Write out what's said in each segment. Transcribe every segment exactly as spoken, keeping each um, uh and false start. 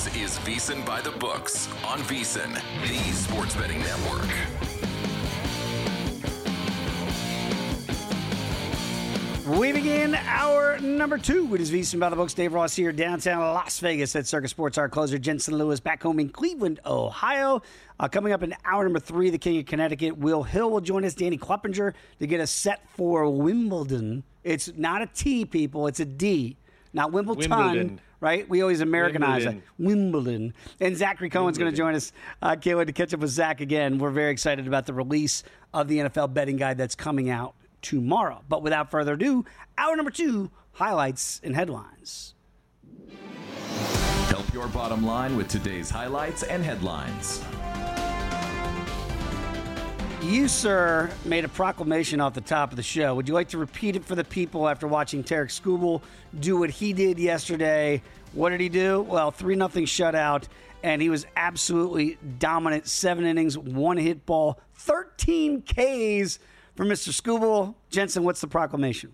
This is VSiN by the Books on VSiN, the sports betting network. We begin our number two. It is VSiN by the Books. Dave Ross here, downtown Las Vegas at Circus Sports. Our closer, Jensen Lewis, back home in Cleveland, Ohio. Uh, coming up in hour number three, the King of Connecticut, Will Hill will join us. Danny Kleppinger to get us set for Wimbledon. It's not a T, people. It's a D. Not Wimbledon, Wimbledon. Right? We always Americanize Wimbledon. it. Wimbledon. And Zachary Cohen's going to join us. I uh, can't wait to catch up with Zach again. We're very excited about the release of the N F L betting guide that's coming out tomorrow. But without further ado, hour number two, highlights and headlines. Help your bottom line with today's highlights and headlines. You, sir, made a proclamation off the top of the show. Would you like to repeat it for the people after watching Tarek Skubal do what he did yesterday? What did he do? Well, three nothing shutout, and he was absolutely dominant. Seven innings, one hit ball, thirteen Ks for Mister Skubal. Jensen, what's the proclamation?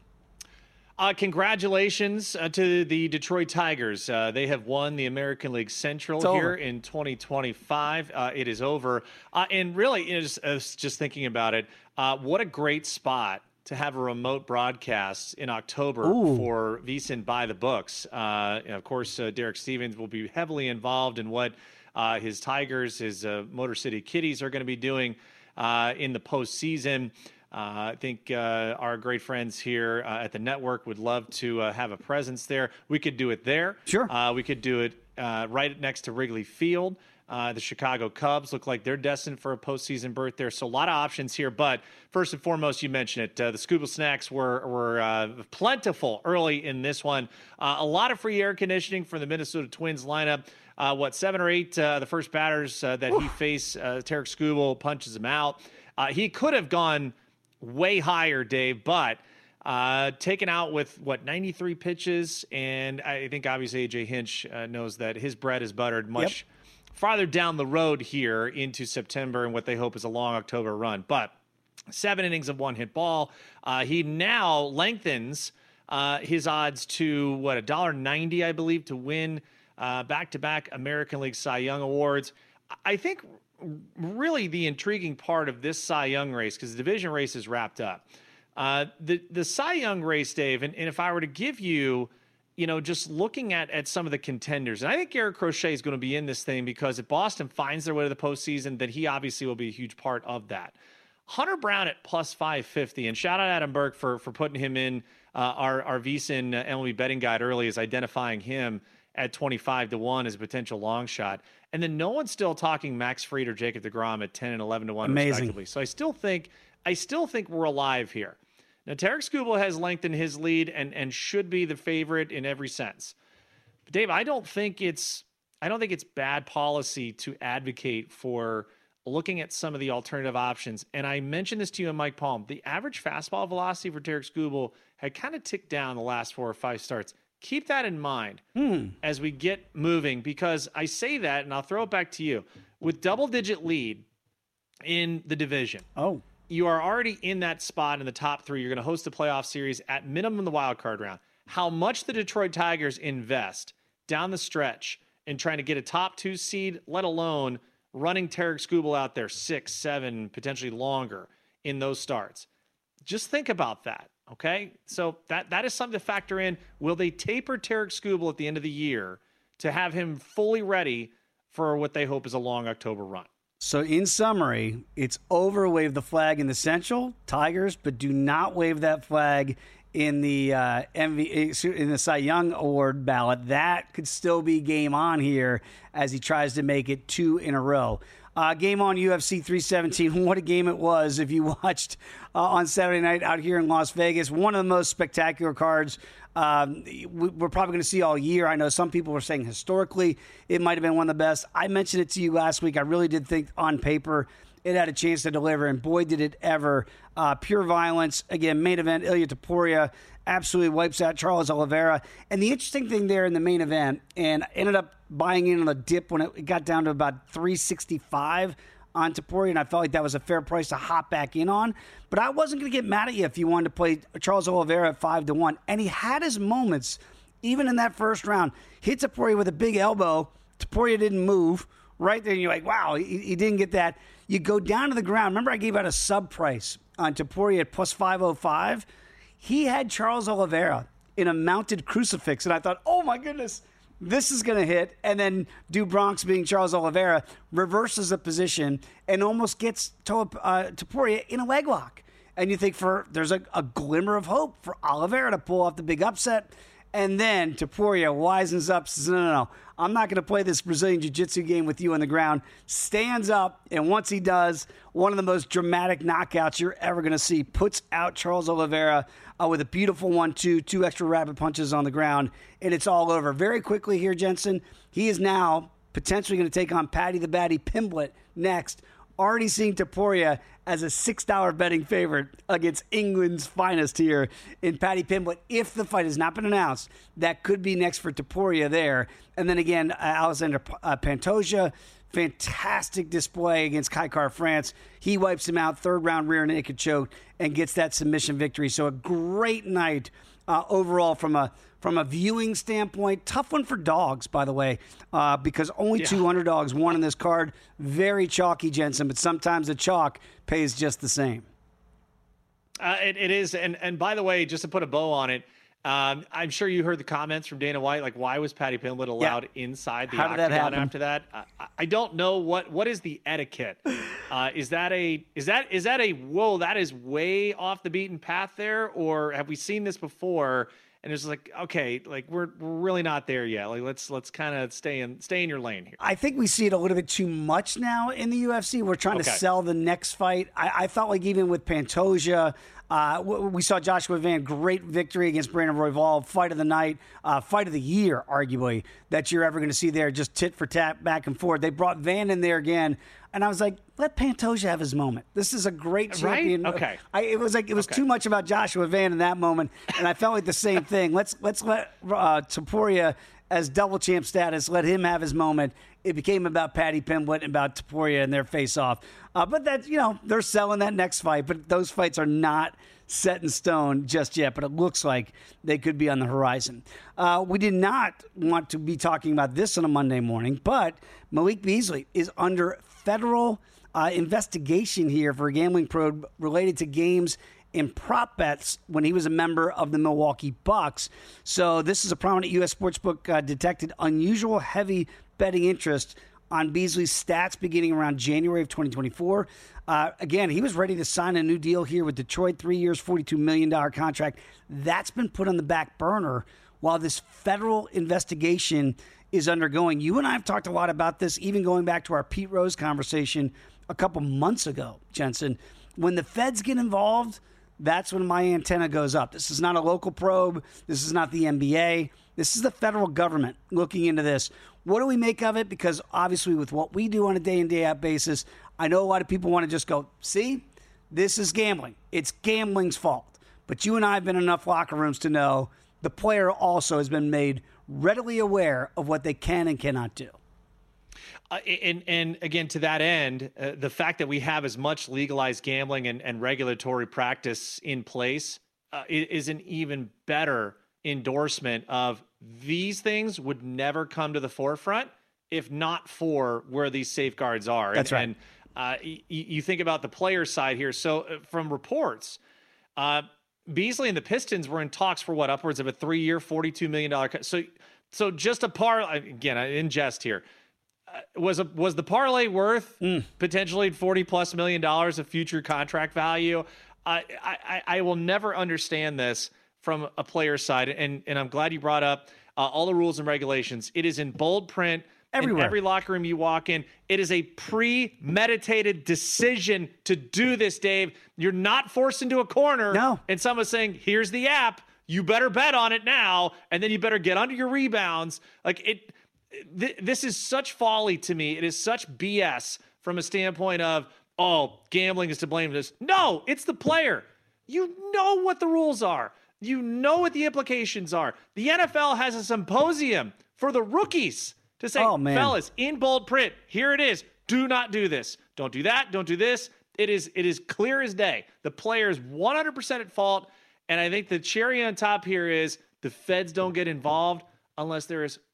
Uh, congratulations uh, to the Detroit Tigers. Uh, they have won the American League Central It's here over. in twenty twenty-five. Uh, it is over. Uh, and really, is uh, just thinking about it, uh, what a great spot to have a remote broadcast in October Ooh. for VSiN by the Books. Uh, and of course, uh, Derek Stevens will be heavily involved in what uh, his Tigers, his uh, Motor City Kitties are going to be doing uh, in the postseason. Uh, I think uh, our great friends here uh, at the network would love to uh, have a presence there. We could do it there. Sure. Uh, we could do it uh, right next to Wrigley Field. Uh, the Chicago Cubs look like they're destined for a postseason berth there. So a lot of options here. But first and foremost, you mentioned it. Uh, the Skubal snacks were, were uh, plentiful early in this one. Uh, a lot of free air conditioning for the Minnesota Twins lineup. Uh, what, seven or eight uh, the first batters uh, that Oof. he faced, uh, Tarek Skubal punches him out. Uh, he could have gone way higher, Dave, but uh, taken out with, what, ninety-three pitches, and I think obviously A J Hinch uh, knows that his bread is buttered much yep. farther down the road here into September and what they hope is a long October run. But seven innings of one-hit ball. Uh, he now lengthens uh, his odds to, what, one dollar ninety, I believe, to win uh, back-to-back American League Cy Young Awards. I think really the intriguing part of this Cy Young race, because the division race is wrapped up. Uh, the, the Cy Young race, Dave, and, and if I were to give you, you know, just looking at, at some of the contenders, and I think Garrett Crochet is going to be in this thing because if Boston finds their way to the postseason, then he obviously will be a huge part of that. Hunter Brown at plus five fifty, and shout out Adam Burke for, for putting him in uh, our, our VSiN uh, M L B betting guide early, as identifying him at twenty-five to one as a potential long shot. And then no one's still talking Max Fried or Jacob deGrom at ten and eleven to one Amazing. respectively. So I still think I still think we're alive here. Now Tarek Skubal has lengthened his lead and and should be the favorite in every sense. But Dave, I don't think it's I don't think it's bad policy to advocate for looking at some of the alternative options. And I mentioned this to you and Mike Palm. The average fastball velocity for Tarek Skubal had kind of ticked down the last four or five starts. Keep that in mind hmm. as we get moving, because I say that, and I'll throw it back to you. With double-digit lead in the division, oh, you are already in that spot in the top three. You're going to host the playoff series at minimum the wild card round. How much the Detroit Tigers invest down the stretch in trying to get a top two seed, let alone running Tarek Skubal out there six, seven, potentially longer in those starts. Just think about that. Okay, so that, that is something to factor in. Will they taper Tarek Skubal at the end of the year to have him fully ready for what they hope is a long October run? So in summary, it's over, wave the flag in the Central, Tigers, but do not wave that flag in the uh, M V in the Cy Young Award ballot. That could still be game on here as he tries to make it two in a row. Uh, game on U F C three seventeen. What a game it was if you watched uh, on Saturday night out here in Las Vegas. One of the most spectacular cards um, we're probably going to see all year. I know some people were saying historically it might have been one of the best. I mentioned it to you last week. I really did think on paper it had a chance to deliver, and boy, did it ever. Uh, pure violence. Again, main event, Ilia Topuria absolutely wipes out Charles Oliveira. And the interesting thing there in the main event, and ended up buying in on a dip when it got down to about three sixty-five on Topuria, and I felt like that was a fair price to hop back in on. But I wasn't going to get mad at you if you wanted to play Charles Oliveira at five to one. And he had his moments, even in that first round. Hit Topuria with a big elbow, Topuria didn't move. Right there, and you're like, wow, he, he didn't get that. You go down to the ground. Remember, I gave out a sub price on Topuria at plus five oh five. He had Charles Oliveira in a mounted crucifix, and I thought, oh my goodness, this is going to hit. And then Du Bronx, being Charles Oliveira, reverses the position and almost gets to, uh, Topuria in a leg lock. And you think for there's a, a glimmer of hope for Oliveira to pull off the big upset. And then Topuria wisens up, says, no, no, no, I'm not going to play this Brazilian Jiu-Jitsu game with you on the ground. Stands up, and once he does, one of the most dramatic knockouts you're ever going to see. Puts out Charles Oliveira uh, with a beautiful one two, two extra rapid punches on the ground, and it's all over. Very quickly here, Jensen, he is now potentially going to take on Paddy the Baddy Pimblett next. Already seeing Topuria as a six dollar betting favorite against England's finest here in Paddy Pimblett. If the fight has not been announced, that could be next for Topuria there. And then again, uh, Alexander uh, Pantoja, fantastic display against Kai Kara-France. He wipes him out, third round rear naked choke, and gets that submission victory. So a great night uh, overall from a From a viewing standpoint. Tough one for dogs, by the way, uh, because only yeah. two underdogs won in this card. Very chalky, Jensen, but sometimes the chalk pays just the same. Uh, it, it is. And, and by the way, just to put a bow on it, um, I'm sure you heard the comments from Dana White. Like, why was Paddy Pimblett allowed yeah. inside the How did octagon that happen? after that? I, I don't know what, what is the etiquette. Uh, is that a, is that, is that a, whoa, that is way off the beaten path there? Or have we seen this before? And it's like, okay, like we're we're really not there yet. Like let's let's kind of stay in stay in your lane here. I think we see it a little bit too much now in the U F C. We're trying okay. to sell the next fight. I, I felt like even with Pantoja, uh, we saw Joshua Van, great victory against Brandon Royval, fight of the night, uh, fight of the year, arguably, that you're ever going to see there, just tit for tat, back and forth. They brought Van in there again. And I was like, let Pantoja have his moment. This is a great champion. Right? Okay. I, it was like it was okay. too much about Joshua Van in that moment, and I felt like the same thing. Let's let's let uh, Topuria, as double champ status, let him have his moment. It became about Paddy Pimblett and about Topuria and their face off. Uh, but that you know they're selling that next fight, but those fights are not set in stone just yet. But it looks like they could be on the horizon. Uh, we did not want to be talking about this on a Monday morning, but Malik Beasley is under federal uh, investigation here for a gambling probe related to games and prop bets when he was a member of the Milwaukee Bucks. So this is a prominent U S sportsbook uh, detected unusual heavy betting interest on Beasley's stats beginning around January of twenty twenty-four. Uh, again, he was ready to sign a new deal here with Detroit, three years, forty-two million dollars contract. That's been put on the back burner while this federal investigation is undergoing. You and I have talked a lot about this, even going back to our Pete Rose conversation a couple months ago, Jensen. When the feds get involved, that's when my antenna goes up. This is not a local probe. This is not the N B A. This is the federal government looking into this. What do we make of it? Because obviously with what we do on a day-in, day-out basis, I know a lot of people want to just go, see, this is gambling. It's gambling's fault. But you and I have been in enough locker rooms to know the player also has been made readily aware of what they can and cannot do. Uh, and, and again, to that end, uh, the fact that we have as much legalized gambling and, and regulatory practice in place uh, is an even better endorsement of these things would never come to the forefront if not for where these safeguards are. That's and, right. And uh, y- you think about the player side here. So uh, from reports, uh, Beasley and the Pistons were in talks for what, upwards of a three-year, forty-two million dollars. Co- so, so just a par. Again, in jest here, uh, was a was the parlay worth mm. potentially forty plus million dollars of future contract value? I, I I will never understand this from a player's side, and and I'm glad you brought up uh, all the rules and regulations. It is in bold print. Everywhere. In every locker room you walk in, it is a premeditated decision to do this, Dave. You're not forced into a corner. No. And someone's saying, here's the app. You better bet on it now. And then you better get under your rebounds. Like it, th- this is such folly to me. It is such B S from a standpoint of, oh, gambling is to blame for this. No, it's the player. You know what the rules are. You know what the implications are. The N F L has a symposium for the rookies to say, oh, fellas, in bold print, here it is. Do not do this. Don't do that. Don't do this. It is it is clear as day. The player is one hundred percent at fault. And I think the cherry on top here is the feds don't get involved unless there is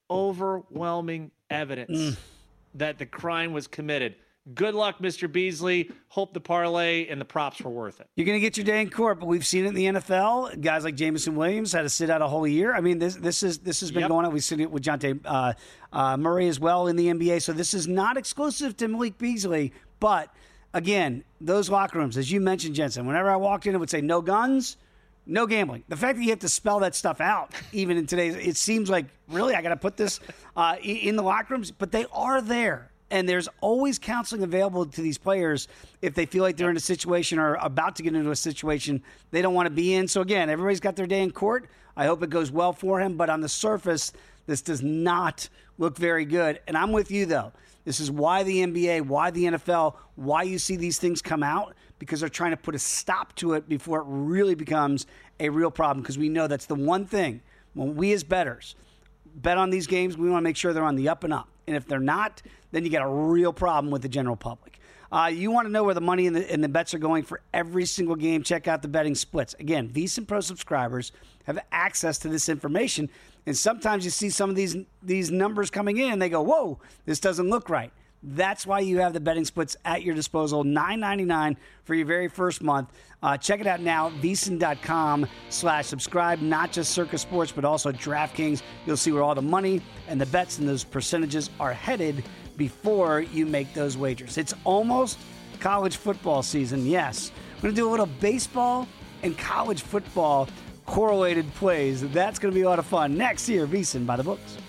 overwhelming evidence mm. that the crime was committed. Good luck, Mister Beasley. Hope the parlay and the props were worth it. You're going to get your day in court, but we've seen it in the N F L. Guys like Jameson Williams had to sit out a whole year. I mean, this this is this has been yep. going on. We've seen it with Jonte uh, uh, Murray as well in the N B A. So this is not exclusive to Malik Beasley. But again, those locker rooms, as you mentioned, Jensen. Whenever I walked in, it would say no guns, no gambling. The fact that you have to spell that stuff out, even in today's, it seems like really I got to put this uh, in the locker rooms, but they are there. And there's always counseling available to these players if they feel like they're in a situation or about to get into a situation they don't want to be in. So, again, everybody's got their day in court. I hope it goes well for him. But on the surface, this does not look very good. And I'm with you, though. This is why the N B A, why the N F L, why you see these things come out, because they're trying to put a stop to it before it really becomes a real problem. Because we know that's the one thing. When we as bettors bet on these games, we want to make sure they're on the up and up. And if they're not, then you got a real problem with the general public. Uh, you want to know where the money and the, and the bets are going for every single game, check out the betting splits. Again, VSiN Pro subscribers have access to this information, and sometimes you see some of these these numbers coming in, and they go, whoa, this doesn't look right. That's why you have the betting splits at your disposal, nine ninety-nine for your very first month. Uh, check it out now, VSiN.com slash subscribe, not just Circa Sports, but also DraftKings. You'll see where all the money and the bets and those percentages are headed before you make those wagers. It's almost college football season, yes. We're going to do a little baseball and college football correlated plays. That's going to be a lot of fun. Next here, VSiN by the books.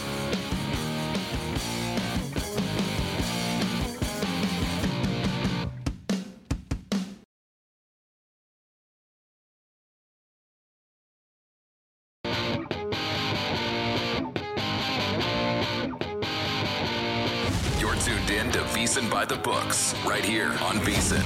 VSiN by the books, right here on VSiN.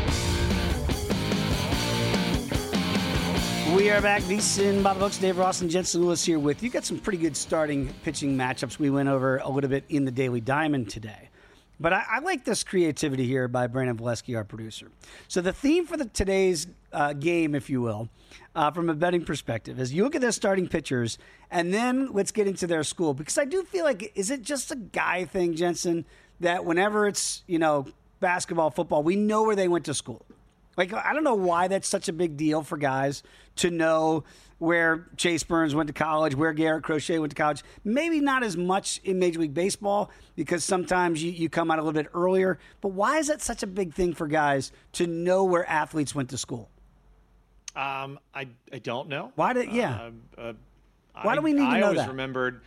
We are back. VSiN by the books. Dave Ross and Jensen Lewis here with you. Got some pretty good starting pitching matchups we went over a little bit in the Daily Diamond today. But I, I like this creativity here by Brandon Valesky, our producer. So the theme for the today's uh, game, if you will, uh, from a betting perspective, is you look at their starting pitchers, and then let's get into their school. Because I do feel like, is it just a guy thing, Jensen, that whenever it's, you know, basketball, football, we know where they went to school? Like, I don't know why that's such a big deal for guys to know where Chase Burns went to college, where Garrett Crochet went to college. Maybe not as much in Major League Baseball because sometimes you, you come out a little bit earlier. But why is that such a big thing for guys to know where athletes went to school? Um, I I don't know. Why did yeah? Uh, uh, why do we need I, to know I always that? remembered.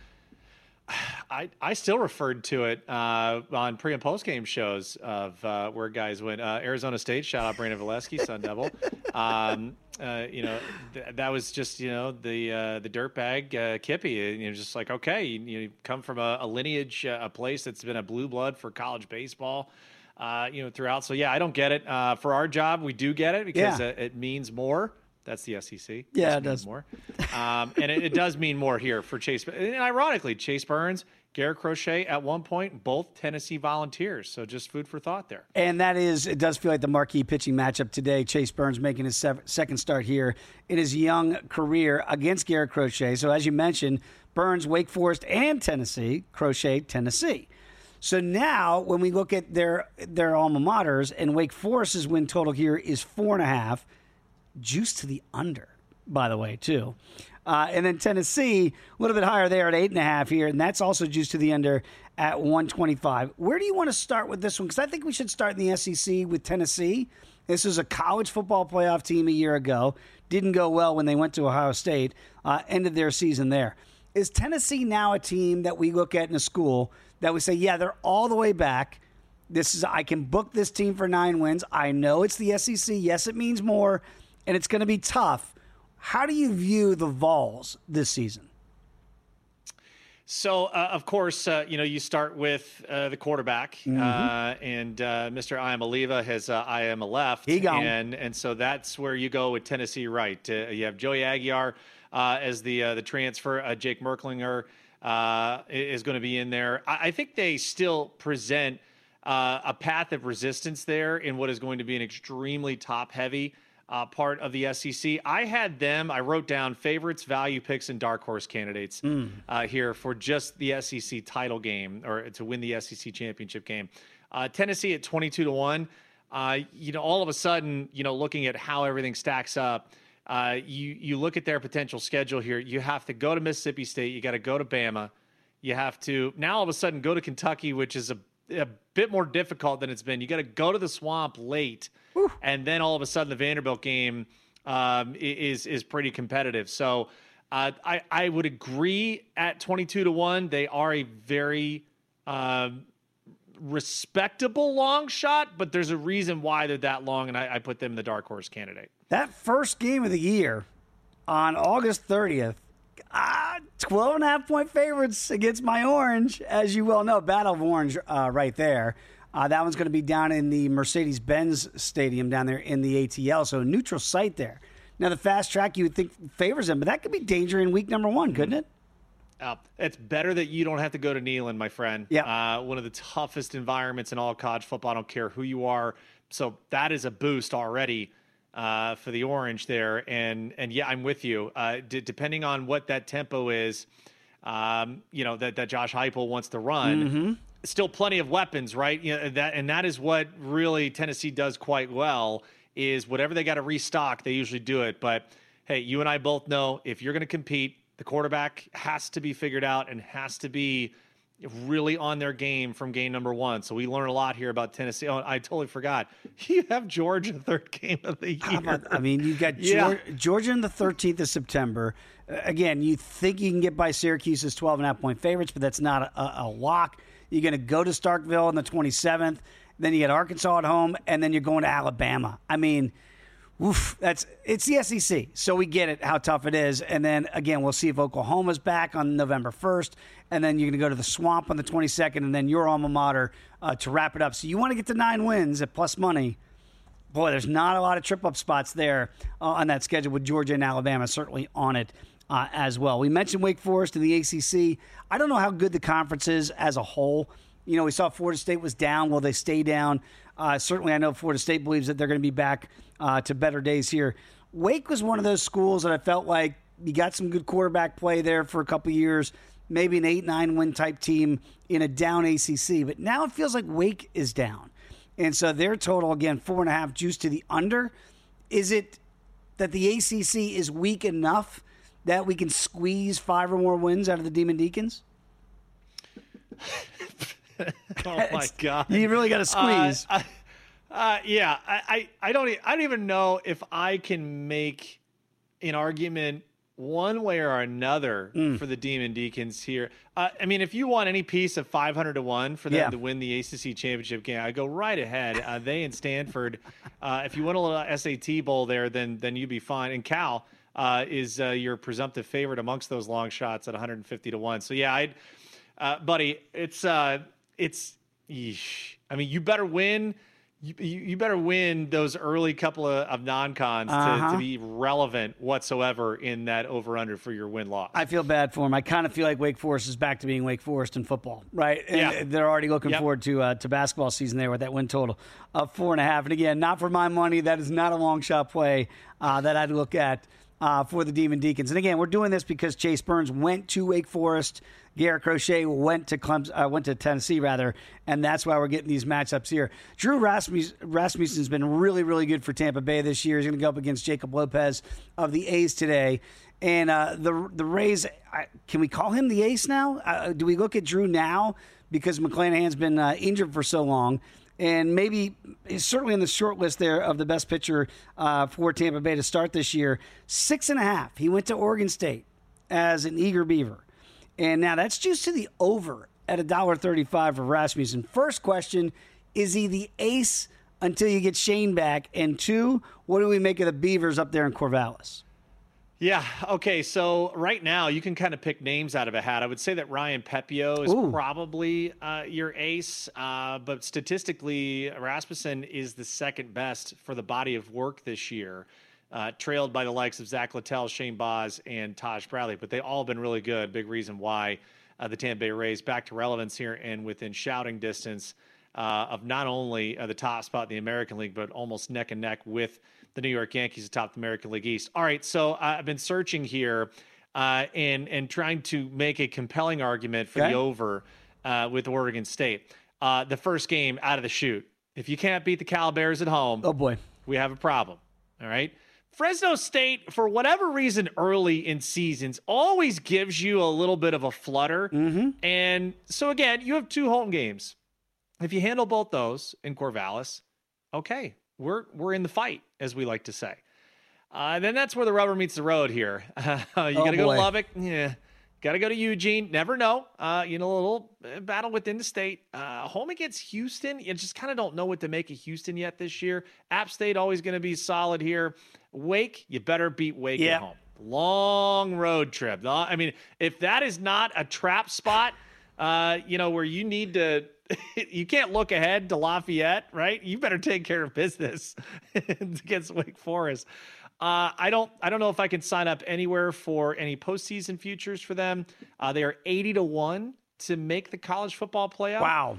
I I still referred to it uh, on pre and post game shows of uh, where guys went. Uh, Arizona State, shout out Brandon Valesky, Sun Devil. Um, uh, you know th- that was just you know the uh, the dirtbag uh, Kippy. You know, just like okay, you, you come from a, a lineage, uh, a place that's been a blue blood for college baseball. Uh, you know throughout. So yeah, I don't get it. Uh, for our job, we do get it because yeah. uh, it means more. That's the S E C. Yeah, it, it does more, um, and it, it does mean more here for Chase. And ironically, Chase Burns, Garrett Crochet, at one point, both Tennessee Volunteers. So just food for thought there. And that is, it does feel like the marquee pitching matchup today. Chase Burns making his sev- second start here in his young career against Garrett Crochet. So as you mentioned, Burns, Wake Forest, and Tennessee. Crochet, Tennessee. So now when we look at their their alma maters, and Wake Forest's win total here is four and a half. Juice to the under, by the way, too. Uh, and then Tennessee, a little bit higher there at eight and a half here, and that's also juice to the under at one twenty-five. Where do you want to start with this one? Because I think we should start in the S E C with Tennessee. This was a college football playoff team a year ago. Didn't go well when they went to Ohio State. Uh, ended their season there. Is Tennessee now a team that we look at in a school that we say, yeah, they're all the way back. This is I can book this team for nine wins. I know it's the S E C. Yes, it means more. And it's going to be tough. How do you view the Vols this season? So, uh, of course, uh, you know, you start with uh, the quarterback, mm-hmm. uh, and uh, Mister Iamaleava has uh, I am a left. He gone. And, and so that's where you go with Tennessee, right? Uh, you have Joey Aguiar uh, as the uh, the transfer. Uh, Jake Merklinger uh, is going to be in there. I, I think they still present uh, a path of resistance there in what is going to be an extremely top-heavy uh, part of the S E C. I had them, I wrote down favorites, value picks, and dark horse candidates mm. uh, here for just the S E C title game, or to win the S E C championship game. Uh, Tennessee at twenty-two to one. Uh, you know, all of a sudden, you know, looking at how everything stacks up, uh, you you look at their potential schedule here. You have to go to Mississippi State. You got to go to Bama. You have to now all of a sudden go to Kentucky, which is a, a bit more difficult than it's been. You got to go to the Swamp late, Whew. and then all of a sudden the Vanderbilt game um, is is pretty competitive. So uh, I I would agree at twenty-two to one. They are a very uh, respectable long shot, but there's a reason why they're that long, and I, I put them in the dark horse candidate. That first game of the year on August thirtieth, ah, twelve and a half point favorites against my Orange, as you well know. Battle of Orange uh, right there. Uh, that one's going to be down in the Mercedes-Benz Stadium down there in the A T L, so neutral site there. Now, the fast track you would think favors them, but that could be danger in week number one, couldn't it? Uh, it's better that you don't have to go to Neyland, my friend. Yeah. Uh, one of the toughest environments in all of college football. I don't care who you are. So that is a boost already uh, for the Orange there. And, and yeah, I'm with you. Uh, d- depending on what that tempo is, um, you know, that, that Josh Heupel wants to run, mm-hmm. still plenty of weapons, right? You know, that, and that is what really Tennessee does quite well, is whatever they got to restock, they usually do it. But hey, you and I both know if you're going to compete, the quarterback has to be figured out and has to be really on their game from game number one. So we learn a lot here about Tennessee. Oh, I totally forgot. You have Georgia third game of the year. About, I mean, you've got yeah. Georgia, Georgia on the thirteenth of September. Uh, again, you think you can get by Syracuse as twelve and a half point favorites, but that's not a, a lock. You're going to go to Starkville on the twenty-seventh. Then you get Arkansas at home, and then you're going to Alabama. I mean, oof, that's it's the S E C, so we get it, how tough it is. And then, again, we'll see if Oklahoma's back on November first, and then you're going to go to the Swamp on the twenty-second, and then your alma mater uh, to wrap it up. So you want to get to nine wins at plus money. Boy, there's not a lot of trip-up spots there uh, on that schedule with Georgia and Alabama certainly on it uh, as well. We mentioned Wake Forest and the A C C. I don't know how good the conference is as a whole. You know, we saw Florida State was down. Will they stay down? Uh, certainly, I know Florida State believes that they're going to be back uh, to better days here. Wake was one of those schools that I felt like you got some good quarterback play there for a couple years, maybe an eight, nine win type team in a down A C C. But now it feels like Wake is down. And so their total, again, four and a half juice to the under. Is it that the A C C is weak enough that we can squeeze five or more wins out of the Demon Deacons? Oh my God! You really got to squeeze. Uh, uh, yeah, I, I, I don't, I don't even know if I can make an argument one way or another mm. for the Demon Deacons here. Uh, I mean, if you want any piece of five hundred to one for them yeah. to win the A C C championship game, I go right ahead. Uh, they and Stanford. Uh, if you want a little S A T bowl there, then then you'd be fine. And Cal uh, is uh, your presumptive favorite amongst those long shots at one hundred fifty to one. So yeah, I'd, uh, buddy, it's. Uh, It's, yeesh. I mean, you better win. You, you better win those early couple of, of non-cons uh-huh. to, to be relevant whatsoever in that over-under for your win-loss. I feel bad for him. I kind of feel like Wake Forest is back to being Wake Forest in football, right? And yeah. they're already looking yep. forward to uh, to basketball season there with that win total of four and a half. And again, not for my money. That is not a long shot play uh, that I'd look at uh, for the Demon Deacons. And again, we're doing this because Chase Burns went to Wake Forest. Garrett Crochet went to Clemson, uh, went to Tennessee, rather, and that's why we're getting these matchups here. Drew Rasmus, Rasmussen's been really, really good for Tampa Bay this year. He's going to go up against Jacob Lopez of the A's today. And uh, the the Rays, I, can we call him the ace now? Uh, do we look at Drew now because McClanahan's been uh, injured for so long? And maybe he's certainly in the short list there of the best pitcher uh, for Tampa Bay to start this year. Six and a half. He went to Oregon State as an eager Beaver. And now that's juiced to the over at one dollar thirty-five for Rasmussen. First question, is he the ace until you get Shane back? And two, what do we make of the Beavers up there in Corvallis? Yeah, okay, so right now you can kind of pick names out of a hat. I would say that Ryan Pepio is Ooh. probably uh, your ace, uh, but statistically, Rasmussen is the second best for the body of work this year. Uh, trailed by the likes of Zach Littell, Shane Baz, and Taj Bradley. But they all been really good. Big reason why uh, the Tampa Bay Rays back to relevance here and within shouting distance uh, of not only uh, the top spot in the American League, but almost neck and neck with the New York Yankees atop the American League East. All right, so I've been searching here uh, and and trying to make a compelling argument for okay. the over uh, with Oregon State. Uh, the first game out of the chute. If you can't beat the Cal Bears at home, oh boy, we have a problem. All right. Fresno State, for whatever reason, early in seasons, always gives you a little bit of a flutter. Mm-hmm. And so, again, you have two home games. If you handle both those in Corvallis, okay, we're we're in the fight, as we like to say. Uh, then that's where the rubber meets the road here. Uh, you oh, got to go boy. to Lubbock. Yeah. Got to go to Eugene. Never know. Uh, you know, a little battle within the state. Uh, home against Houston. You just kind of don't know what to make of Houston yet this year. App State always going to be solid here. Wake, you better beat Wake yeah. at home. Long road trip. I mean, if that is not a trap spot, uh, you know, where you need to, you can't look ahead to Lafayette, right? You better take care of business against Wake Forest. Uh, I don't. I don't know if I can sign up anywhere for any postseason futures for them. Uh, they are eighty to one to make the college football playoff. Wow!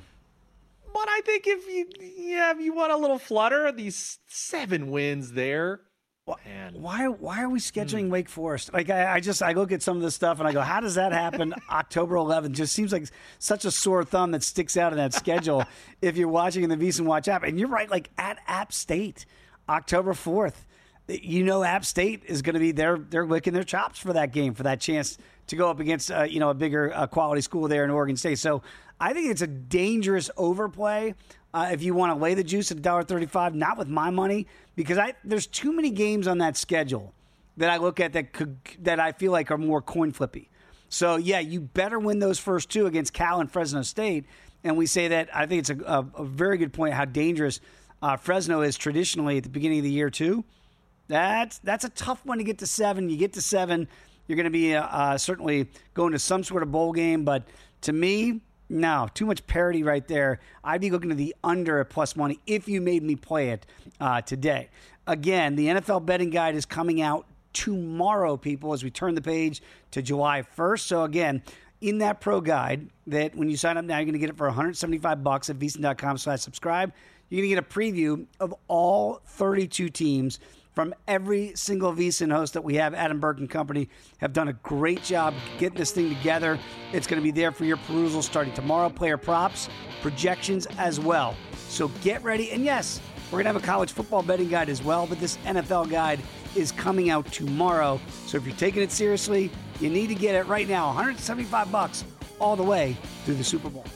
But I think if you, yeah, if you want a little flutter, these seven wins there. Man. Why? Why are we scheduling hmm. Wake Forest? Like I, I just I look at some of this stuff and I go, how does that happen? October eleventh just seems like such a sore thumb that sticks out in that schedule. If you're watching in the VSiN Watch app, and you're right, like at App State, October fourth. You know, App State is going to be there. They're licking their chops for that game, for that chance to go up against, uh, you know, a bigger uh, quality school there in Oregon State. So I think it's a dangerous overplay uh, if you want to lay the juice at one dollar thirty-five, not with my money, because I there's too many games on that schedule that I look at that could that I feel like are more coin flippy. So, yeah, you better win those first two against Cal and Fresno State. And we say that I think it's a, a, a very good point how dangerous uh, Fresno is traditionally at the beginning of the year, too. That's that's a tough one to get to seven. You get to seven, you're going to be uh, uh, certainly going to some sort of bowl game. But to me, no, too much parity right there. I'd be looking to the under at plus money if you made me play it uh, today. Again, the N F L betting guide is coming out tomorrow, people, as we turn the page to July first. So again, in that pro guide, that when you sign up now, you're going to get it for one hundred seventy-five bucks at VSiN.com slash subscribe. You're going to get a preview of all thirty-two teams from every single VSiN host that we have. Adam Burke and company have done a great job getting this thing together. It's going to be there for your perusal starting tomorrow. Player props, projections as well. So get ready. And yes, we're going to have a college football betting guide as well, but this N F L guide is coming out tomorrow. So if you're taking it seriously, you need to get it right now. one hundred seventy-five bucks all the way through the Super Bowl.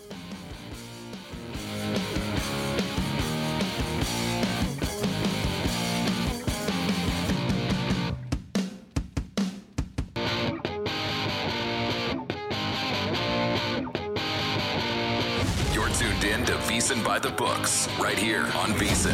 Tuned in to VSiN by the Books, right here on VSiN.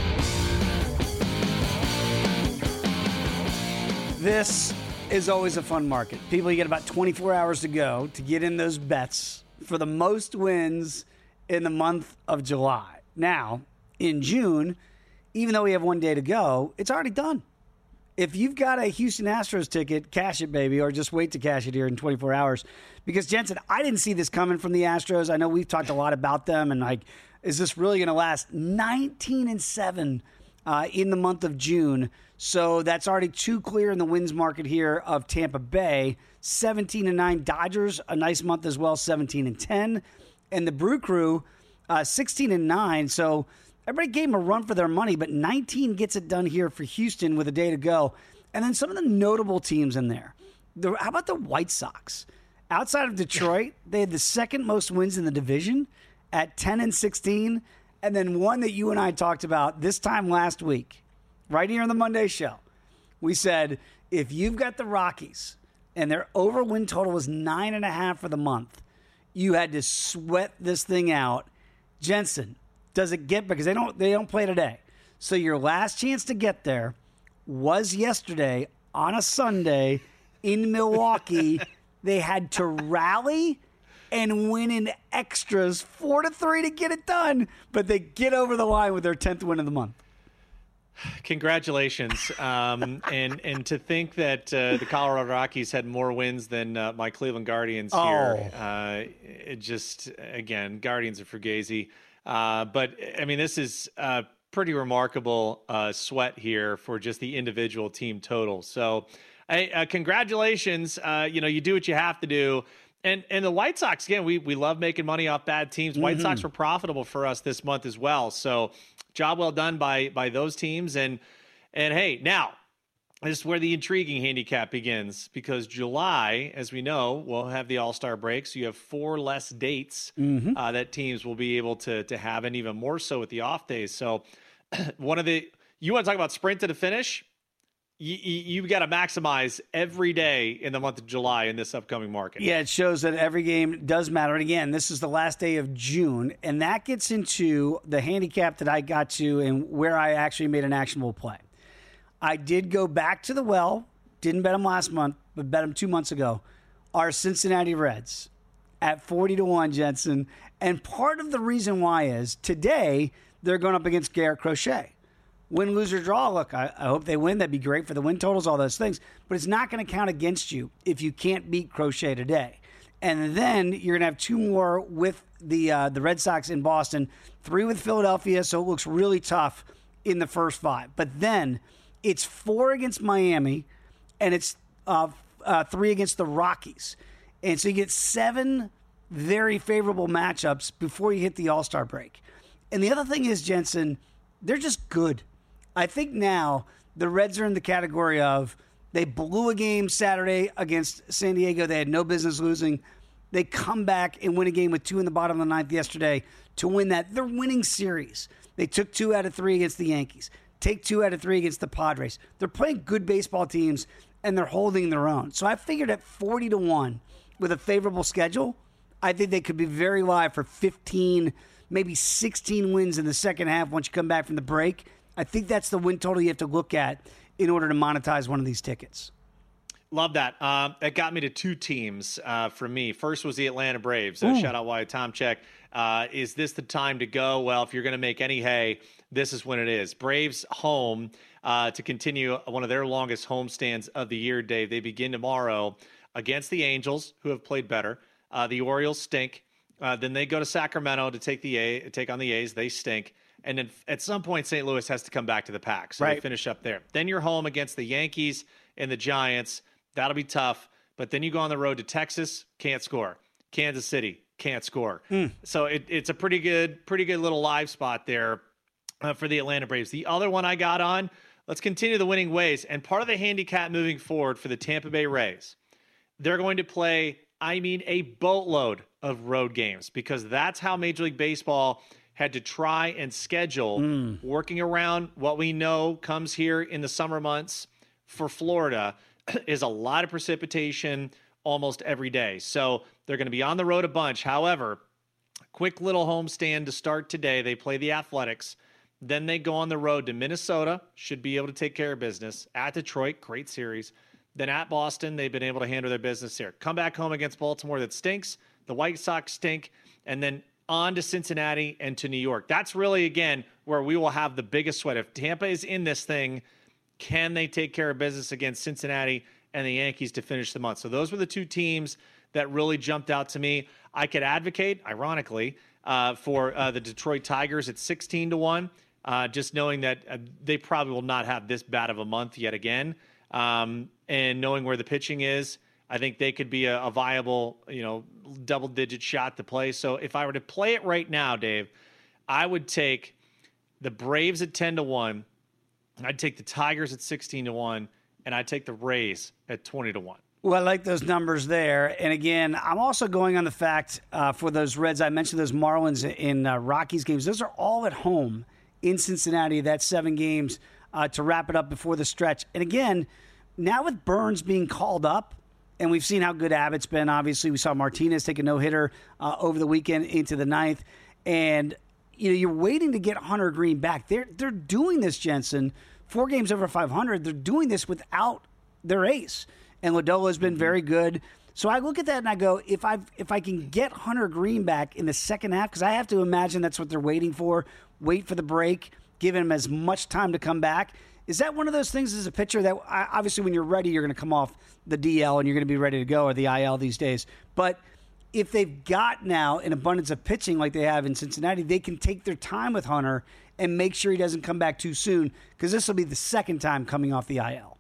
This is always a fun market. People, you get about twenty-four hours to go to get in those bets for the most wins in the month of July. Now, in June, even though we have one day to go, it's already done. If you've got a Houston Astros ticket, cash it, baby, or just wait to cash it here in twenty-four hours. Because, Jensen, I didn't see this coming from the Astros. I know we've talked a lot about them, and, like, is this really going to last? nineteen and seven uh, in the month of June. So that's already too clear in the wins market here of Tampa Bay. seventeen and nine Dodgers, a nice month as well, seventeen and ten. And the Brew Crew, uh, sixteen and nine. So everybody gave them a run for their money, but nineteen gets it done here for Houston with a day to go. And then some of the notable teams in there. The, how about the White Sox? Outside of Detroit, they had the second most wins in the division at ten and sixteen. And then one that you and I talked about this time last week, right here on the Monday show. We said, if you've got the Rockies and their over win total was nine and a half for the month, you had to sweat this thing out. Jensen, does it get, because they don't they don't play today. So your last chance to get there was yesterday on a Sunday in Milwaukee. They had to rally and win in extras four to three to get it done, but they get over the line with their tenth win of the month. Congratulations. Um, and, and to think that uh, the Colorado Rockies had more wins than uh, my Cleveland Guardians here. Oh. Uh, it just, again, Guardians are fugazi. Uh, but, I mean, this is uh, pretty remarkable uh, sweat here for just the individual team total. So, hey, uh, congratulations. Uh, you know, you do what you have to do. And and the White Sox, again, we we love making money off bad teams. White mm-hmm. Sox were profitable for us this month as well. So, job well done by by those teams. And and hey, now this is where the intriguing handicap begins, because July, as we know, will have the All-Star break. So you have four less dates mm-hmm. uh, that teams will be able to to have, and even more so with the off days. So one of the you want to talk about sprint to the finish? You, you, you've got to maximize every day in the month of July in this upcoming market. Yeah, it shows that every game does matter. And again, this is the last day of June, and that gets into the handicap that I got to and where I actually made an actionable play. I did go back to the well, didn't bet them last month, but bet them two months ago, our Cincinnati Reds at forty to one, Jensen. And part of the reason why is today they're going up against Garrett Crochet. Win, lose, or draw. Look, I, I hope they win. That'd be great for the win totals, all those things. But it's not going to count against you if you can't beat Crochet today. And then you're going to have two more with the uh, the Red Sox in Boston, three with Philadelphia, so it looks really tough in the first five. But then it's four against Miami, and it's uh, uh, three against the Rockies. And so you get seven very favorable matchups before you hit the All-Star break. And the other thing is, Jensen, they're just good. I think now the Reds are in the category of they blew a game Saturday against San Diego. They had no business losing. They come back and win a game with two in the bottom of the ninth yesterday to win that. They're winning series. They took two out of three against the Yankees. Take two out of three against the Padres. They're playing good baseball teams, and they're holding their own. So I figured at forty to one with a favorable schedule, I think they could be very live for fifteen, maybe sixteen wins in the second half once you come back from the break. I think that's the win total you have to look at in order to monetize one of these tickets. Love that. Um, it got me to two teams uh, for me. First was the Atlanta Braves. So shout out Wyatt Tomchek. Uh, is this the time to go? Well, if you're going to make any hay, this is when it is. Braves home uh, to continue one of their longest home stands of the year, Dave. They begin tomorrow against the Angels, who have played better. Uh, the Orioles stink. Uh, then they go to Sacramento to take the A, take on the A's. They stink. And then at some point, Saint Louis has to come back to the pack. So right. They finish up there. Then you're home against the Yankees and the Giants. That'll be tough. But then you go on the road to Texas, can't score. Kansas City, can't score. Mm. So it, it's a pretty good, pretty good little live spot there uh, for the Atlanta Braves. The other one I got on, let's continue the winning ways. And part of the handicap moving forward for the Tampa Bay Rays, they're going to play, I mean, a boatload of road games, because that's how Major League Baseball had to try and schedule, mm. working around what we know comes here in the summer months for Florida is a lot of precipitation almost every day. So they're going to be on the road a bunch. However, quick little homestand to start today. They play the Athletics. Then they go on the road to Minnesota, should be able to take care of business. At Detroit, great series. Then at Boston, they've been able to handle their business here. Come back home against Baltimore, that stinks. The White Sox stink. And then on to Cincinnati and to New York. That's really, again, where we will have the biggest sweat. If Tampa is in this thing, can they take care of business against Cincinnati and the Yankees to finish the month? So those were the two teams that really jumped out to me. I could advocate, ironically, uh, for uh, the Detroit Tigers at sixteen to one, uh, just knowing that uh, they probably will not have this bad of a month yet again. Um, and knowing where the pitching is, I think they could be a, a viable, you know, double-digit shot to play. So if I were to play it right now, Dave, I would take the Braves at ten to one. I'd take the Tigers at sixteen to one, and I'd take the Rays at twenty to one. Well, I like those numbers there. And again, I'm also going on the fact uh, for those Reds, I mentioned those Marlins in uh, Rockies games. Those are all at home in Cincinnati. That's seven games uh, to wrap it up before the stretch. And again, now with Burns being called up, and we've seen how good Abbott's been. Obviously, we saw Martinez take a no-hitter uh, over the weekend into the ninth. And, you know, you're waiting to get Hunter Green back. They're, they're doing this, Jensen. Four games over five hundred. They're doing this without their ace. And Lodolo has been mm-hmm. very good. So I look at that and I go, if I if I can get Hunter Green back in the second half, because I have to imagine that's what they're waiting for, wait for the break, give him as much time to come back. Is that one of those things as a pitcher that obviously when you're ready, you're going to come off the D L and you're going to be ready to go, or the I L these days. But if they've got now an abundance of pitching like they have in Cincinnati, they can take their time with Hunter and make sure he doesn't come back too soon, because this will be the second time coming off the I L.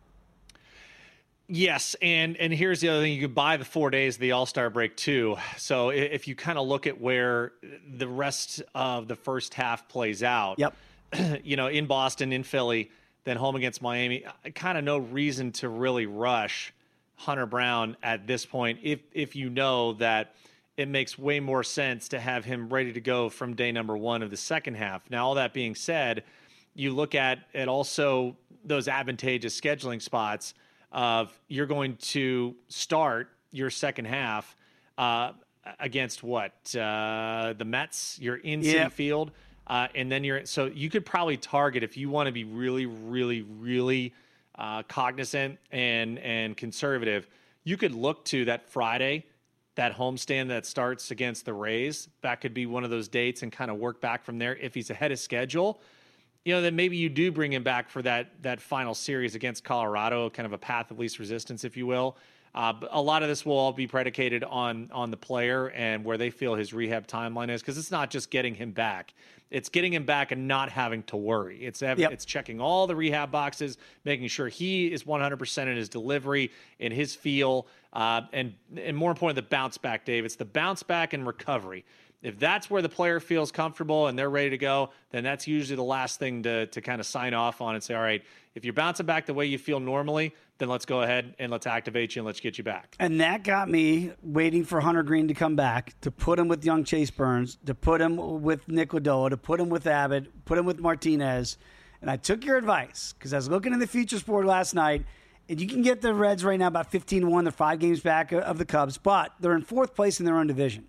Yes, and and here's the other thing. You could buy the four days of the All-Star break, too. So if you kind of look at where the rest of the first half plays out, yep. you know, in Boston, in Philly, then home against Miami, kind of no reason to really rush Hunter Brown at this point if if you know that it makes way more sense to have him ready to go from day number one of the second half. Now, all that being said, you look at, at also those advantageous scheduling spots of you're going to start your second half uh, against what? Uh, the Mets, you're in Citi yeah. Field, uh, and then you're – so you could probably target, if you want to be really, really, really uh, cognizant and, and conservative, you could look to that Friday, that homestand that starts against the Rays. That could be one of those dates and kind of work back from there. If he's ahead of schedule, you know, then maybe you do bring him back for that that final series against Colorado, kind of a path of least resistance, if you will. Uh, but a lot of this will all be predicated on on the player and where they feel his rehab timeline is, because it's not just getting him back. It's getting him back and not having to worry. It's yep. it's checking all the rehab boxes, making sure he is one hundred percent in his delivery, in his feel, uh, and, and more important, the bounce back, Dave. It's the bounce back and recovery. If that's where the player feels comfortable and they're ready to go, then that's usually the last thing to to kind of sign off on and say, all right, if you're bouncing back the way you feel normally, then let's go ahead and let's activate you and let's get you back. And that got me waiting for Hunter Green to come back, to put him with young Chase Burns, to put him with Nick Lodolo, to put him with Abbott, put him with Martinez. And I took your advice, because I was looking in the futures board last night, and you can get the Reds right now about fifteen to one. They're five games back of the Cubs, but they're in fourth place in their own division.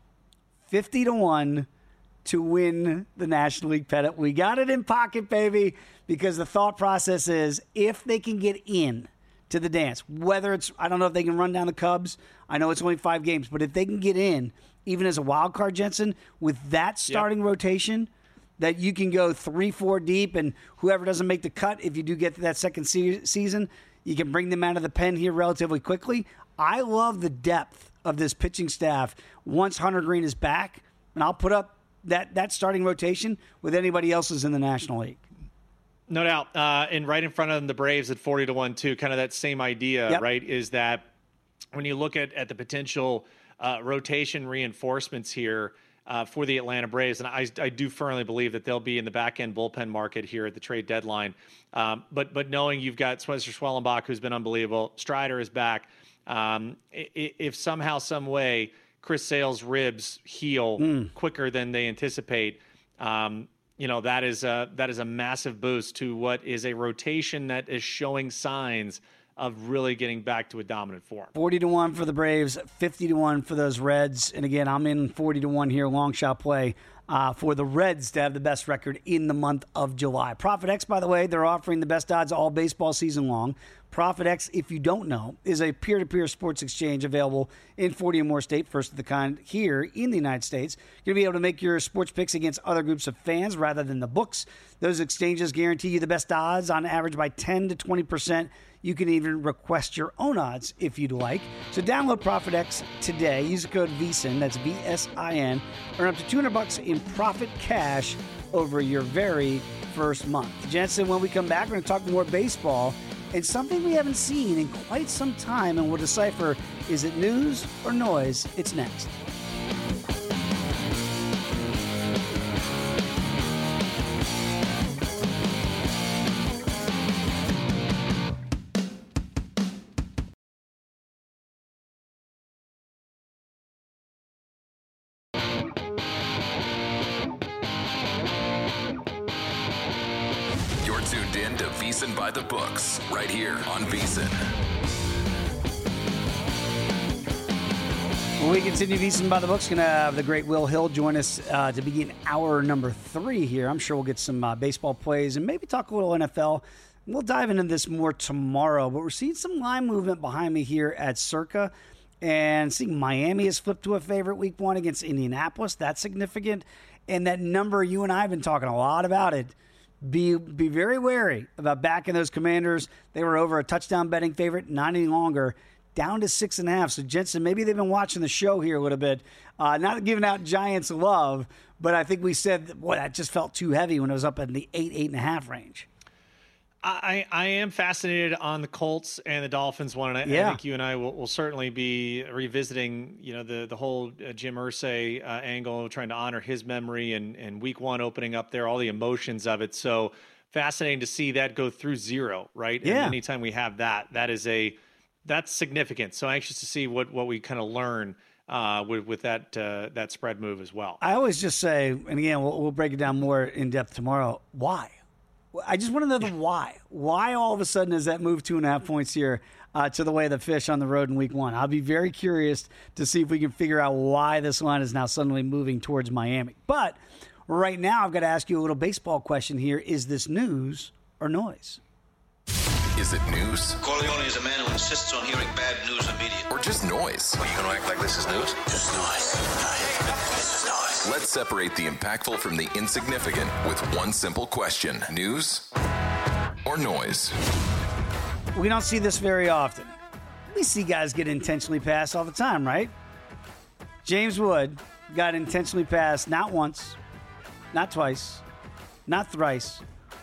fifty to one to win the National League pennant. We got it in pocket, baby, because the thought process is if they can get in to the dance, whether it's, I don't know if they can run down the Cubs. I know it's only five games, but if they can get in, even as a wild card, Jensen, with that starting yep. rotation, that you can go three, four deep, and whoever doesn't make the cut, if you do get to that second se- season, you can bring them out of the pen here relatively quickly. I love the depth of this pitching staff once Hunter Green is back, and I'll put up that, that starting rotation with anybody else's in the National League. No doubt. Uh, and right in front of them, the Braves at forty to one, too. Kind of that same idea, yep. right, is that when you look at, at the potential uh, rotation reinforcements here uh, for the Atlanta Braves, and I, I do firmly believe that they'll be in the back-end bullpen market here at the trade deadline. Um, but but knowing you've got Spencer Schwellenbach, who's been unbelievable, Strider is back. Um, if somehow, some way, Chris Sale's ribs heal mm. quicker than they anticipate, um, you know, that is a, that is a massive boost to what is a rotation that is showing signs of really getting back to a dominant form. forty to one for the Braves, fifty to one for those Reds. And again, I'm in forty to one here, long shot play. Uh, for the Reds to have the best record in the month of July. ProfitX, by the way, they're offering the best odds all baseball season long. ProfitX, if you don't know, is a peer-to-peer sports exchange available in forty or more states, first of the kind here in the United States. You'll be able to make your sports picks against other groups of fans rather than the books. Those exchanges guarantee you the best odds on average by ten to twenty percent. You can even request your own odds if you'd like. So download ProfitX today. Use the code VSIN, that's V S I N. Earn up to two hundred bucks in profit cash over your very first month. Jensen, when we come back, we're going to talk more baseball and something we haven't seen in quite some time, and we'll decipher, is it news or noise? It's next. VSiN by the books, right here on VSiN. When we continue VSiN by the books, going to have the great Will Hill join us uh, to begin hour number three here. I'm sure we'll get some uh, baseball plays and maybe talk a little N F L. We'll dive into this more tomorrow, but we're seeing some line movement behind me here at Circa, and seeing Miami has flipped to a favorite week one against Indianapolis. That's significant. And that number, you and I have been talking a lot about it. Be be very wary about backing those Commanders. They were over a touchdown betting favorite, not any longer. down to six and a half. So, Jensen, maybe they've been watching the show here a little bit. Uh, not giving out Giants love, but I think we said, boy, that just felt too heavy when it was up in the eight, eight and a half range. I, I am fascinated on the Colts and the Dolphins one, and I, yeah. I think you and I will, will certainly be revisiting, you know, the the whole uh, Jim Irsay uh, angle, trying to honor his memory, and, and week one opening up there, all the emotions of it. So fascinating to see that go through zero, right? Yeah. And anytime we have that, that is a that's significant. So anxious to see what what we kind of learn uh, with with that uh, that spread move as well. I always just say, and again, we'll, we'll break it down more in depth tomorrow. Why? I just want to know the why. Why all of a sudden is that move two and a half points here uh, to the way of the fish on the road in week one? I'll be very curious to see if we can figure out why this line is now suddenly moving towards Miami. But right now, I've got to ask you a little baseball question here. Is this news or noise? Is it news? Corleone is a man who insists on hearing bad news immediately. Or just noise? Are you going to act like this is news? Just noise. This is noise. Let's separate the impactful from the insignificant with one simple question. News or noise? We don't see this very often. We see guys get intentionally passed all the time, right? James Wood got intentionally passed not once, not twice, not thrice,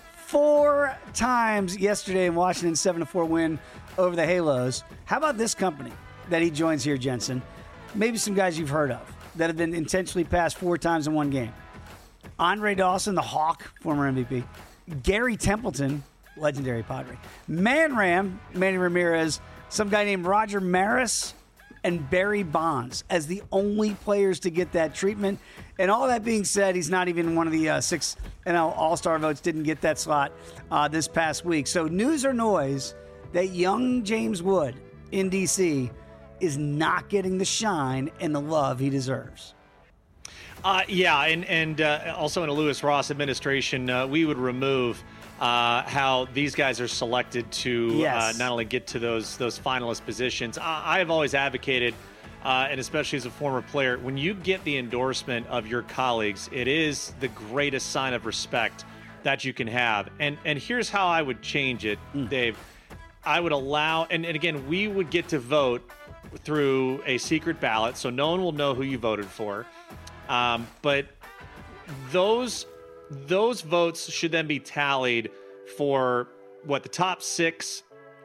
four times yesterday in Washington's seven to four win over the Halos. How about this company that he joins here, Jensen? Maybe some guys you've heard of that have been intentionally passed four times in one game. Andre Dawson, the Hawk, former M V P. Gary Templeton, legendary Padre. Man Ram, Manny Ramirez. Some guy named Roger Maris, and Barry Bonds as the only players to get that treatment. And all that being said, he's not even one of the uh, six N L All-Star votes, didn't get that slot uh, this past week. So news or noise that young James Wood in D C is not getting the shine and the love he deserves. Uh, yeah, and, and uh, also in a Lewis Ross administration, uh, we would remove uh, how these guys are selected to yes. uh, not only get to those those finalist positions. I, I have always advocated, uh, and especially as a former player, when you get the endorsement of your colleagues, it is the greatest sign of respect that you can have. And and here's how I would change it, mm. Dave. I would allow, and, and again, we would get to vote through a secret ballot, so no one will know who you voted for. Um, but those those votes should then be tallied for what the top six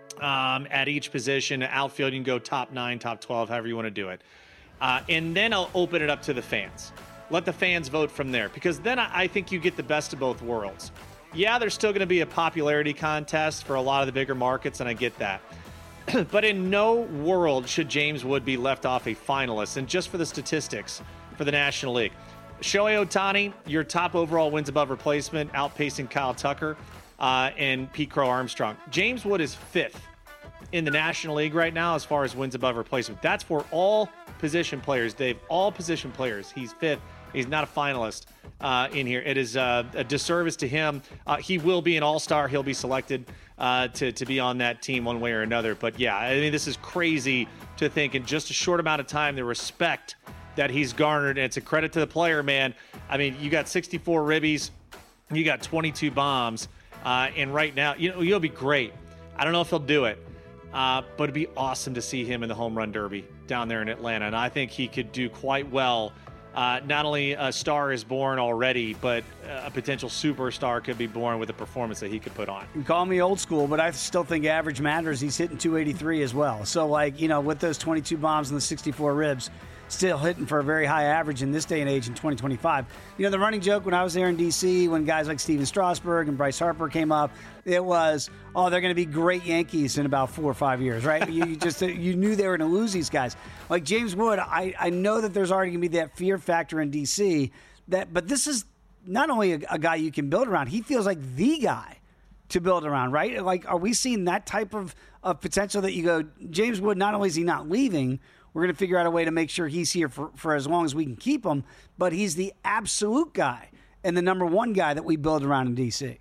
um, at each position. Outfield, you can go top nine, top twelve, however you want to do it. Uh, and then I'll open it up to the fans. Let the fans vote from there, because then I, I think you get the best of both worlds. Yeah, there's still going to be a popularity contest for a lot of the bigger markets, and I get that. But in no world should James Wood be left off a finalist. And just for the statistics for the National League, Shohei Ohtani, your top overall wins above replacement, outpacing Kyle Tucker uh, and Pete Crow Armstrong. James Wood is fifth in the National League right now as far as wins above replacement. That's for all position players, Dave. All position players. He's fifth. He's not a finalist uh, in here. It is uh, a disservice to him. Uh, he will be an all-star. He'll be selected uh, to, to be on that team one way or another. But, yeah, I mean, this is crazy to think in just a short amount of time the respect that he's garnered. And it's a credit to the player, man. I mean, you got sixty-four ribbies. You got twenty-two bombs. Uh, and right now, you know, you'll be great. I don't know if he'll do it. Uh, but it'd be awesome to see him in the home run derby down there in Atlanta. And I think he could do quite well. Uh, not only a star is born already, but a potential superstar could be born with a performance that he could put on. You call me old school, but I still think average matters. He's hitting two eighty-three as well. So, like, you know, with those twenty-two bombs and the sixty-four ribs, still hitting for a very high average in this day and age in twenty twenty-five. You know, the running joke when I was there in D C, when guys like Steven Strasburg and Bryce Harper came up, it was, oh, they're going to be great Yankees in about four or five years, right? you, you just you knew they were going to lose these guys. Like James Wood, I, I know that there's already going to be that fear factor in D C, that, but this is not only a, a guy you can build around, he feels like the guy to build around, right? Like, are we seeing that type of, of potential that you go, James Wood, not only is he not leaving, we're going to figure out a way to make sure he's here for, for as long as we can keep him, but he's the absolute guy and the number one guy that we build around in D C.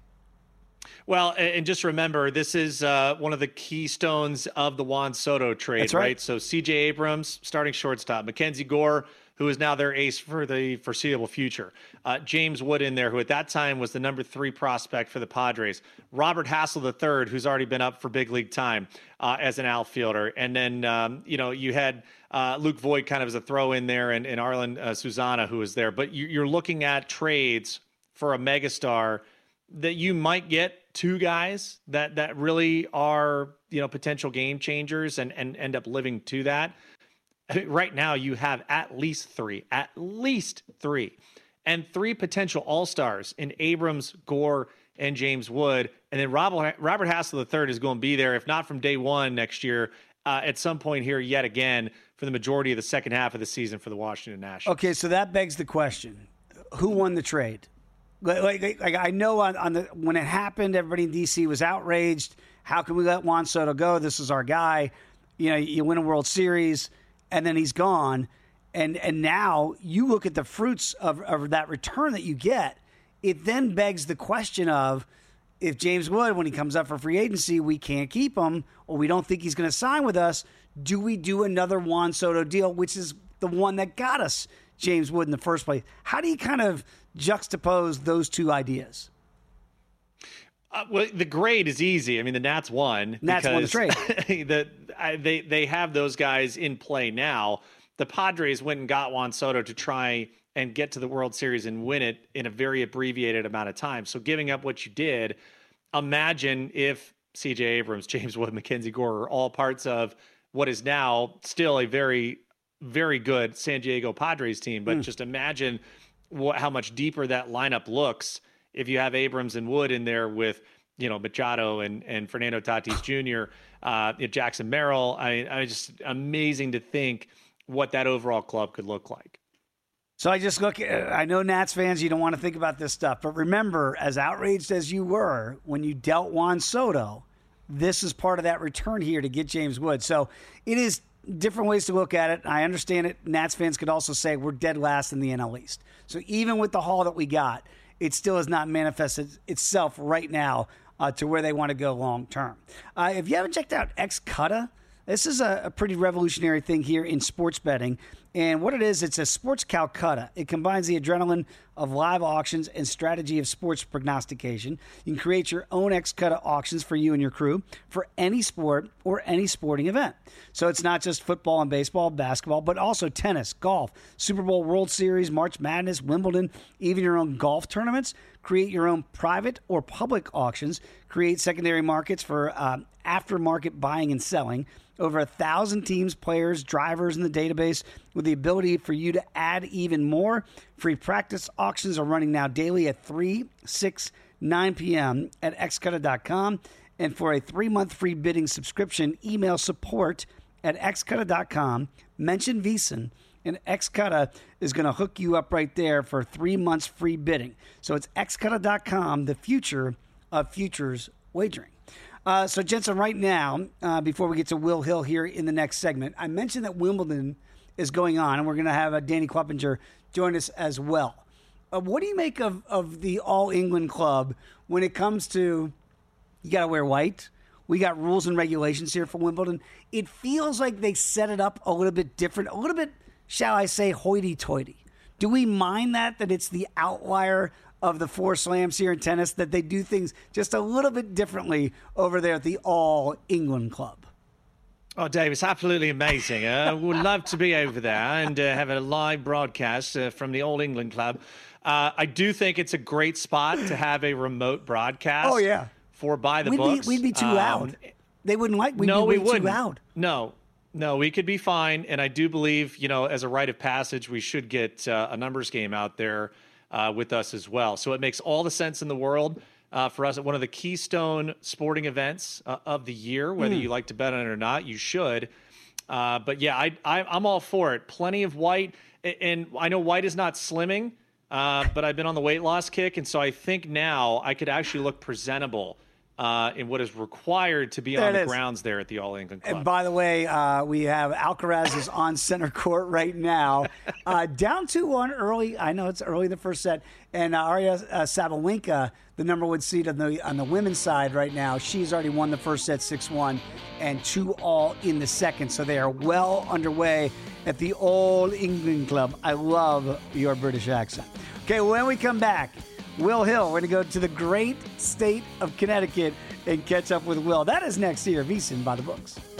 Well, and just remember, this is uh, one of the keystones of the Juan Soto trade, That's right. right? So C J Abrams, starting shortstop. Mackenzie Gore, who is now their ace for the foreseeable future. Uh, James Wood in there, who at that time was the number three prospect for the Padres. Robert Hassel the third, who's already been up for big league time uh, as an outfielder. And then, um, you know, you had uh, Luke Voigt kind of as a throw in there, and, and Arlen uh, Susana, who was there. But you, you're looking at trades for a megastar that you might get two guys that that really are, you know, potential game changers and, and end up living to that. I mean, right now you have at least three, at least three, and three potential all-stars in Abrams, Gore, and James Wood. And then Robert, Robert Hassel the third is going to be there, if not from day one next year, uh, at some point here yet again for the majority of the second half of the season for the Washington Nationals. Okay, so that begs the question. Who won the trade? Like, like, like I know on, on the when it happened, everybody in D C was outraged. How can we let Juan Soto go? This is our guy. You know, you win a World Series, and then he's gone. And and now you look at the fruits of, of that return that you get. It then begs the question of, if James Wood, when he comes up for free agency, we can't keep him, or we don't think he's going to sign with us, do we do another Juan Soto deal, which is the one that got us James Wood in the first place? How do you kind of juxtapose those two ideas? Uh, well, the grade is easy. I mean, the Nats won. Nats won the trade. the, I, they, they have those guys in play now. The Padres went and got Juan Soto to try and get to the World Series and win it in a very abbreviated amount of time. So giving up what you did, imagine if C J Abrams, James Wood, Mackenzie Gore are all parts of what is now still a very, very good San Diego Padres team. But mm. just imagine what, how much deeper that lineup looks if you have Abrams and Wood in there with, you know, Machado and, and Fernando Tatis Junior, uh, Jackson Merrill. I, I just amazing to think what that overall club could look like. So I just look at, I know Nats fans, you don't want to think about this stuff, but remember, as outraged as you were when you dealt Juan Soto, this is part of that return here to get James Wood. So it is different ways to look at it. I understand it. Nats fans could also say we're dead last in the N L East. So even with the haul that we got, it still has not manifested itself right now uh, to where they want to go long term. Uh, if you haven't checked out Xcutta, this is a, a pretty revolutionary thing here in sports betting. And what it is, it's a sports Calcutta. It combines the adrenaline of live auctions and strategy of sports prognostication. You can create your own Xcutta auctions for you and your crew for any sport or any sporting event. So it's not just football and baseball, basketball, but also tennis, golf, Super Bowl, World Series, March Madness, Wimbledon, even your own golf tournaments. Create your own private or public auctions. Create secondary markets for uh, aftermarket buying and selling. Over a thousand teams, players, drivers in the database with the ability for you to add even more. Free practice auctions are running now daily at three, six, nine p.m. at xcutta dot com. And for a three-month free bidding subscription, email support at xcutta dot com. Mention VSiN, and Xcutta is going to hook you up right there for three months free bidding. So it's xcutta dot com, the future of futures wagering. Uh, so, Jensen, right now, uh, before we get to Will Hill here in the next segment, I mentioned that Wimbledon is going on, and we're going to have uh, Danny Kleppinger join us as well. Uh, what do you make of, of the All England Club when it comes to, you got to wear white? We got rules and regulations here for Wimbledon. It feels like they set it up a little bit different, a little bit, shall I say, hoity-toity. Do we mind that, that it's the outlier of the four slams here in tennis, that they do things just a little bit differently over there at the All England Club? Oh, Dave, it's absolutely amazing. I uh, would love to be over there and uh, have a live broadcast uh, from the All England Club. Uh, I do think it's a great spot to have a remote broadcast. Oh, yeah. For By the we'd Books. Be, we'd be too um, loud. They wouldn't like we'd no, be way we wouldn't. too loud. No, no, we could be fine. And I do believe, you know, as a rite of passage, we should get uh, a numbers game out there Uh, with us as well. So it makes all the sense in the world uh, for us at one of the keystone sporting events uh, of the year, whether mm. you like to bet on it or not, you should. Uh, but yeah, I, I, I'm all for it. Plenty of white. And I know white is not slimming, uh, but I've been on the weight loss kick. And so I think now I could actually look presentable uh, in what is required to be There on it the is. grounds there at the All England Club. And by the way, uh, we have Alcaraz is on center court right now, uh, down two one early. I know it's early in the first set, and uh, Arya uh, Sabalenka, the number one seed on the on the women's side right now, she's already won the first set six one and two all in the second. So they are well underway at the All England Club. I love your British accent. Okay, when we come back, Will Hill. We're going to go to the great state of Connecticut and catch up with Will. That is next here, VSiN by the Books.